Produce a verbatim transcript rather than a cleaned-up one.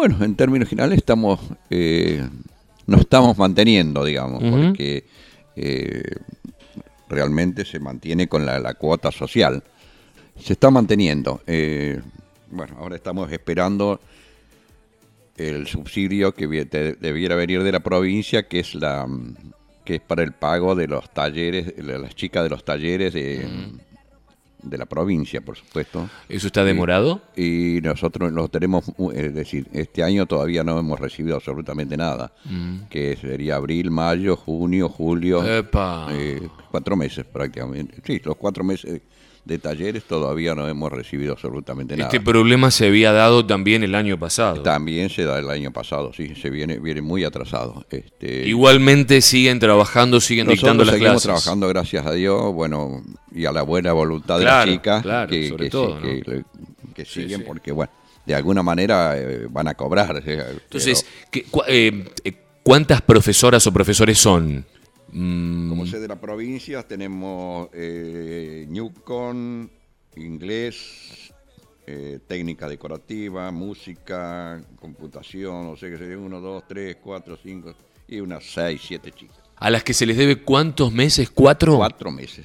bueno, en términos generales estamos, eh, nos estamos manteniendo, digamos, uh-huh. porque eh, realmente se mantiene con la, la cuota social. Se está manteniendo. Eh, bueno, ahora estamos esperando el subsidio que debiera venir de la provincia, que es la que es para el pago de los talleres, de las chicas de los talleres de, mm. de la provincia, por supuesto. ¿Eso está demorado? Y, y nosotros lo tenemos, es decir, este año todavía no hemos recibido absolutamente nada, mm. que sería abril, mayo, junio, julio, eh, cuatro meses prácticamente. Sí, los cuatro meses de talleres todavía no hemos recibido absolutamente nada. Este problema se había dado también el año pasado. También se da el año pasado, sí, se viene viene muy atrasado. Este, Igualmente siguen trabajando, siguen dictando las clases. Nosotros seguimos trabajando, gracias a Dios, bueno, y a la buena voluntad claro, de las chicas claro, que, sobre que, todo, que, ¿no? que, que sí, siguen sí. porque, bueno, de alguna manera eh, van a cobrar. Eh, Entonces, pero... ¿cu eh, ¿cuántas profesoras o profesores son? Como sede de la provincia tenemos eh, Newcon, inglés, eh, técnica decorativa, música, computación, o sea que serían uno, dos, tres, cuatro, cinco y unas seis, siete chicas. ¿A las que se les debe cuántos meses? ¿Cuatro? Cuatro meses.